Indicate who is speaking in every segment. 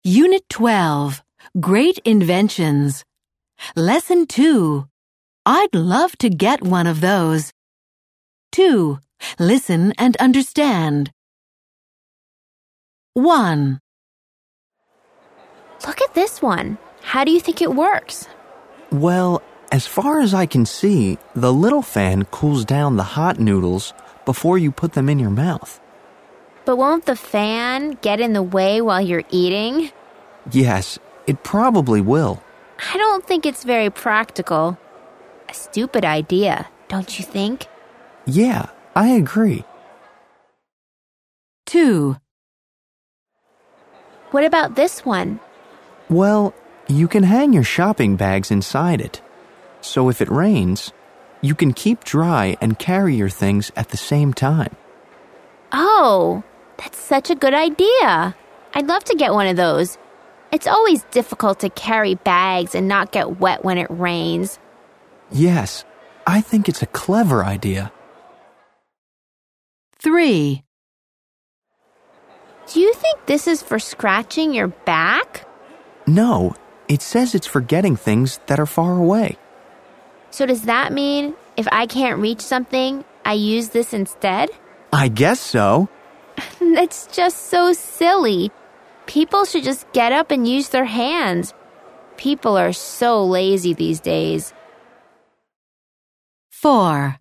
Speaker 1: Unit 12, Great Inventions. Lesson 2. I'd love to get one of those. 2. Listen and understand. 1.
Speaker 2: Look at this one. How do you think it works?
Speaker 3: Well, as far as I can see, the little fan cools down the hot noodles before you put them in your mouth.
Speaker 2: But won't the fan get in the way while you're eating?
Speaker 3: Yes, it probably will.
Speaker 2: I don't think it's very practical. A stupid idea, don't you think?
Speaker 3: Yeah, I agree.
Speaker 1: 2.
Speaker 2: What about this one?
Speaker 3: Well, you can hang your shopping bags inside it. So if it rains, you can keep dry and carry your things at the same time.
Speaker 2: Oh, that's such a good idea. I'd love to get one of those. It's always difficult to carry bags and not get wet when it rains.
Speaker 3: Yes, I think it's a clever idea.
Speaker 1: 3.
Speaker 2: Do you think this is for scratching your back?
Speaker 3: No, it says it's for getting things that are far away.
Speaker 2: So does that mean if I can't reach something, I use this instead?
Speaker 3: I guess so.
Speaker 2: That's just so silly. People should just get up and use their hands. People are so lazy these days.
Speaker 1: 4.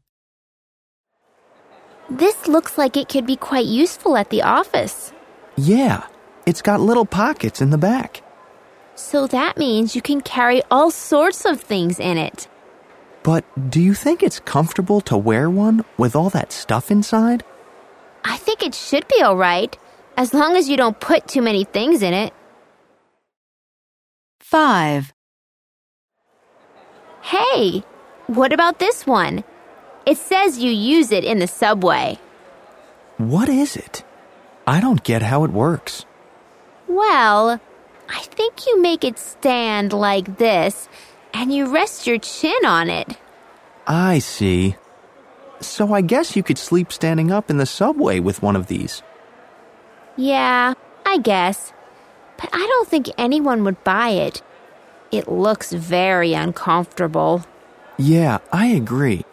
Speaker 2: This looks like it could be quite useful at the office.
Speaker 3: Yeah, it's got little pockets in the back.
Speaker 2: So that means you can carry all sorts of things in it.
Speaker 3: But do you think it's comfortable to wear one with all that stuff inside?
Speaker 2: I think it should be all right, as long as you don't put too many things in it.
Speaker 1: 5.
Speaker 2: Hey, what about this one? It says you use it in the subway.
Speaker 3: What is it? I don't get how it works.
Speaker 2: Well, I think you make it stand like this, and you rest your chin on it.
Speaker 3: I see. So I guess you could sleep standing up in the subway with one of these.
Speaker 2: Yeah, I guess. But I don't think anyone would buy it. It looks very uncomfortable.
Speaker 3: Yeah, I agree.